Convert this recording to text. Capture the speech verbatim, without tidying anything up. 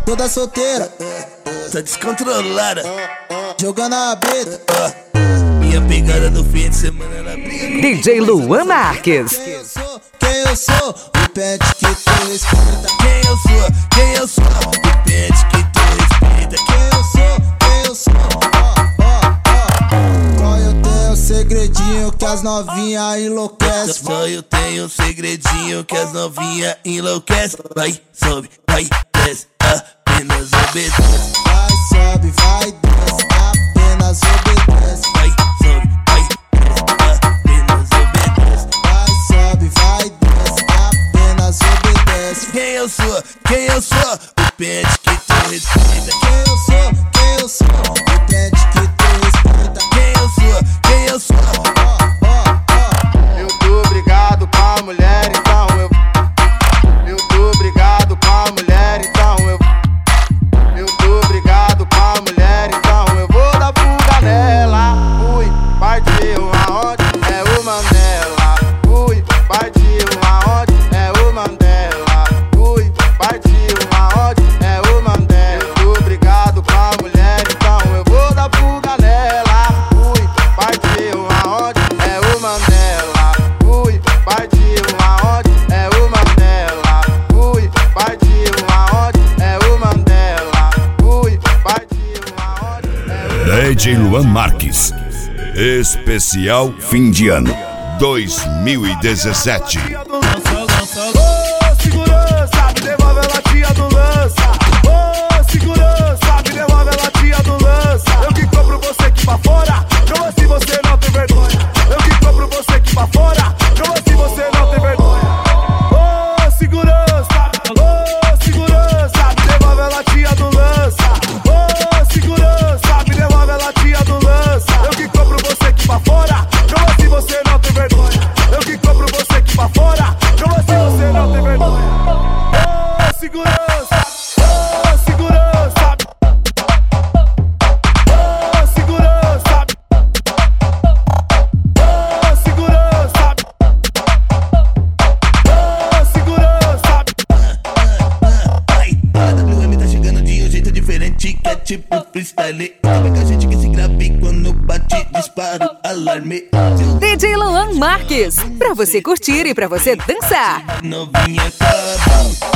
toda solteira, tá descontrolada, jogando a brita. Minha pegada no fim de semana ela briga. D J Luan Marques. Quem eu sou? Quem eu sou? O pente que tu respeita. Quem eu sou? Quem eu sou? O pente que tu respeita. Quem eu sou? Quem eu sou? Ó, ó, ó. Só eu tenho um segredinho que as novinha enlouquecem. Só eu tenho um segredinho que as novinha enlouquecem. Vai, sobe, vai, desce, apenas obedece. Vai, sobe, vai, desce, apenas obedece. Vai, sobe, vai, desce, apenas obedece. Vai, sobe, vai, desce, apenas obedece. Quem eu sou? Quem eu sou? O pente que tu respeita. Quem eu sou? Quem eu sou? O pente que tu respeita. Quem eu sou? Quem eu sou? Ó, ó, ó. Eu tô brigado com a mulher, então eu Eu tô brigado com a mulher, então eu Eu tô brigado com a mulher, então eu vou dar fuga nela. Fui, partiu aonde? É o Mandela. Fui, partiu aonde? É o Mandela. Fui, partiu aonde? É o Mandela. Eu tô brigado com a mulher, então eu vou dar fuga nela. Fui, partiu aonde? É o Mandela. Fui, partiu aonde? É o Mandela. Fui, partiu aonde? É o Mandela. Fui, partiu aonde? É o D J Luan Marques. Especial fim de ano dois mil e dezessete. Ô, segurança, me devolve a latinha do lança. Ô, segurança, me devolve a latinha do lança. Eu que compro você aqui pra fora, como assim você não tem vergonha? Eu que compro você aqui pra fora, como assim você não tem vergonha? Ô, segurança, ô, segurança, me devolve a latinha do lança. Ô, segurança, me devolve a latinha do lança. Eu que compro você aqui pra fora, como assim você não tem vergonha? Eu que compro você aqui pra fora, como assim você não tem vergonha? Ô, segurança, ô, segurança, ô, segurança, ô, segurança, ô, segurança. Ai, a W M tá chegando de um jeito diferente, que é tipo freestyle. Sabe que a gente que se grave quando bate, disparo, alarme. D J Luan Marques. Pra você curtir e pra você dançar. Novinha acaba.